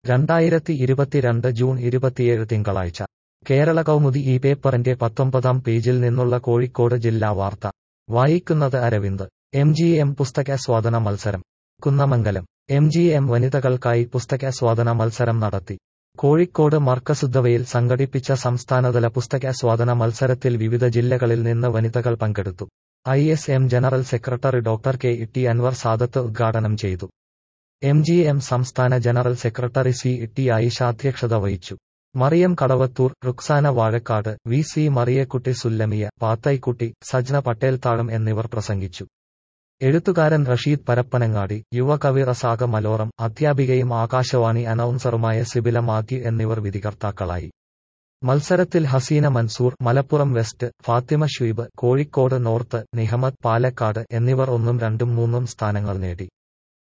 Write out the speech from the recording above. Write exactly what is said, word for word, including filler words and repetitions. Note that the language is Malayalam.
രണ്ടായിരത്തി ഇരുപത്തിരണ്ട് ജൂൺ ഇരുപത്തിയേഴ് തിങ്കളാഴ്ച കേരള കൗമുദി ഈ പേപ്പറിന്റെ പത്തൊമ്പതാം പേജിൽ നിന്നുള്ള കോഴിക്കോട് ജില്ലാ വാർത്ത വായിക്കുന്നത് അരവിന്ദ്. എം ജി എം പുസ്തകാസ്വാദന മത്സരം കുന്നമംഗലം. എം ജി എം വനിതകൾക്കായി പുസ്തകാസ്വാദന മത്സരം നടത്തി. കോഴിക്കോട് മർക്കസുദ്ദവയിൽ സംഘടിപ്പിച്ച സംസ്ഥാനതല പുസ്തകാസ്വാദന മത്സരത്തിൽ വിവിധ ജില്ലകളിൽ നിന്ന് വനിതകൾ പങ്കെടുത്തു. I S M general secretary doctor K T Anwar Sadath ഉദ്ഘാടനം ചെയ്തു. എം ജി എം സംസ്ഥാന general secretary C T Ayisha അധ്യക്ഷത വഹിച്ചു. മറിയം കടവത്തൂർ, റുക്സാന വാഴക്കാട്, വി സി മറിയക്കുട്ടി, സുല്ലമിയ പാത്തൈക്കുട്ടി, സജ്ന പട്ടേൽത്താഴം എന്നിവർ പ്രസംഗിച്ചു. എഴുത്തുകാരൻ റഷീദ് പരപ്പനങ്ങാടി, യുവകവി റസാഖ മലോറം, അധ്യാപികയും ആകാശവാണി അനൗൺസറുമായ സിബില മാത്യു എന്നിവർ വിധികർത്താക്കളായി. മത്സരത്തിൽ ഹസീന മൻസൂർ മലപ്പുറം വെസ്റ്റ്, ഫാത്തിമ ഷുൈബ് കോഴിക്കോട് നോർത്ത്, നിഹമത് പാലക്കാട് എന്നിവർ ഒന്നും രണ്ടും മൂന്നും സ്ഥാനങ്ങൾ നേടി.